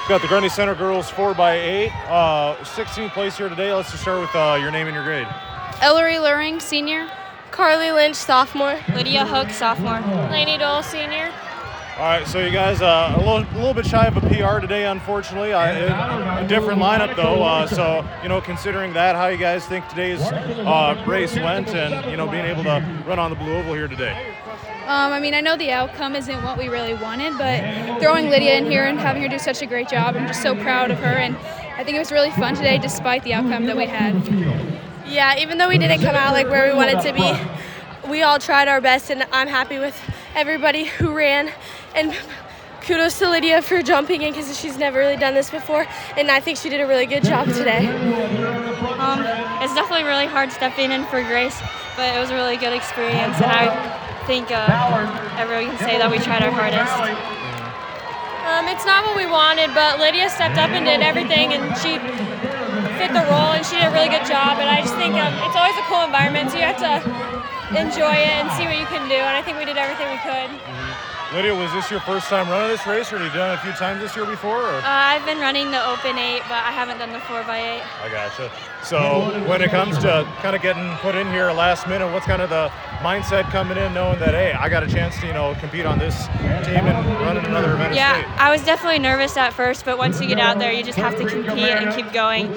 Got the Grundy Center girls 4x8, 16th place here today. Let's just start with your name and your grade. Ellery Luring, senior. Carly Lynch, sophomore. Lydia Hook, sophomore. Lainey Dole, senior. All right, so you guys a little bit shy of a PR today, unfortunately. A different lineup though. So considering that, how you guys think today's race went, and being able to run on the blue oval here today? I know the outcome isn't what we really wanted, but throwing Lydia in here and having her do such a great job, I'm just so proud of her, and I think it was really fun today despite the outcome that we had. Yeah, even though we didn't come out like where we wanted to be, we all tried our best, and I'm happy with everybody who ran. And kudos to Lydia for jumping in because she's never really done this before, and I think she did a really good job today. It's definitely really hard stepping in for Grace, but it was a really good experience, and I think everyone can say that we tried our hardest. It's not what we wanted, but Lydia stepped up and did everything, and she fit the role, and she did a really good job. And I just think it's always a cool environment, so you have to enjoy it and see what you can do, and I think we did everything we could. Lydia, was this your first time running this race, or have you done it a few times this year before? Or? I've been running the Open 8, but I haven't done the 4x8. I gotcha. So when it comes to kind of getting put in here last minute, what's kind of the mindset coming in knowing that, hey, I got a chance to, compete on this team and run in another event? Yeah, I was definitely nervous at first, but once you get out there, you just have to compete and keep going.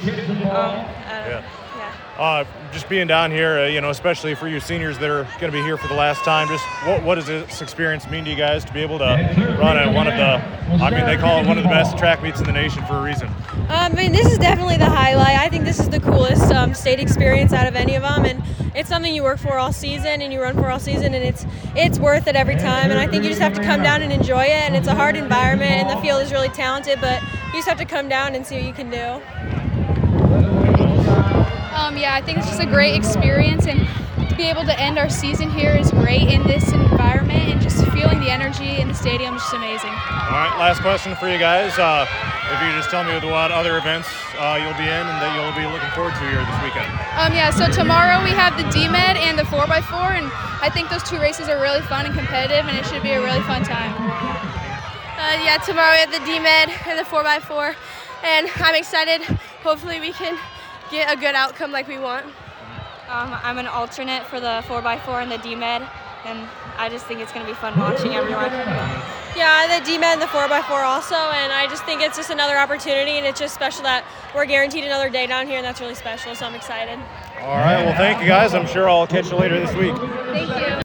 Just being down here, especially for you seniors that are going to be here for the last time, just what does this experience mean to you guys to be able to run at one of the, they call it one of the best track meets in the nation for a reason? This is definitely the highlight. I think this is the coolest state experience out of any of them, and it's something you work for all season and you run for all season, and it's worth it every time. And I think you just have to come down and enjoy it, and it's a hard environment, and the field is really talented, but you just have to come down and see what you can do. I think it's just a great experience, and to be able to end our season here is great in this environment, and just feeling the energy in the stadium is just amazing. All right, last question for you guys. If you just tell me what other events you'll be in and that you'll be looking forward to here this weekend. So tomorrow we have the DMed and the 4x4, and I think those two races are really fun and competitive, and it should be a really fun time. Tomorrow we have the DMed and the 4x4, and I'm excited. Hopefully we can get a good outcome like we want. I'm an alternate for the 4x4 and the DMed, and I just think it's going to be fun watching everyone. Yeah, the DMed and the 4x4 also, and I just think it's just another opportunity, and it's just special that we're guaranteed another day down here, and that's really special, so I'm excited. All right, well, thank you guys. I'm sure I'll catch you later this week. Thank you.